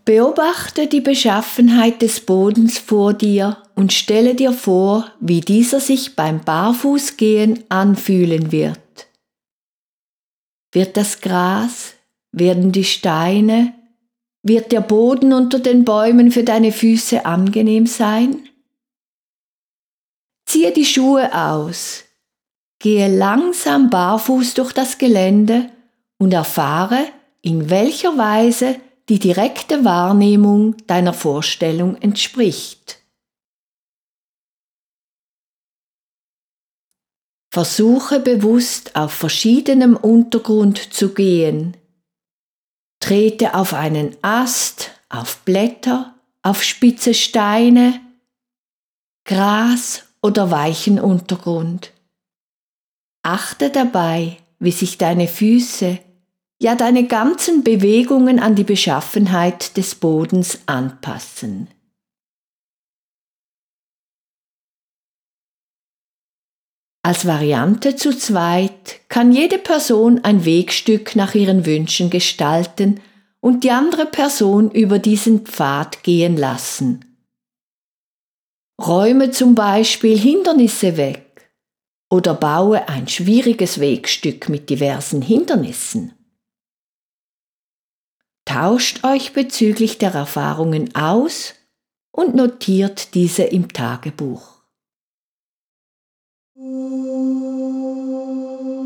Beobachte die Beschaffenheit des Bodens vor dir und stelle dir vor, wie dieser sich beim Barfußgehen anfühlen wird. Wird das Gras, werden die Steine, wird der Boden unter den Bäumen für deine Füße angenehm sein? Ziehe die Schuhe aus, gehe langsam barfuß durch das Gelände und erfahre, in welcher Weise die direkte Wahrnehmung deiner Vorstellung entspricht. Versuche bewusst auf verschiedenem Untergrund zu gehen. Trete auf einen Ast, auf Blätter, auf spitze Steine, Gras oder weichen Untergrund. Achte dabei, wie sich deine Füße, ja deine ganzen Bewegungen an die Beschaffenheit des Bodens anpassen. Als Variante zu zweit kann jede Person ein Wegstück nach ihren Wünschen gestalten und die andere Person über diesen Pfad gehen lassen. Räume zum Beispiel Hindernisse weg oder baue ein schwieriges Wegstück mit diversen Hindernissen. Tauscht euch bezüglich der Erfahrungen aus und notiert diese im Tagebuch.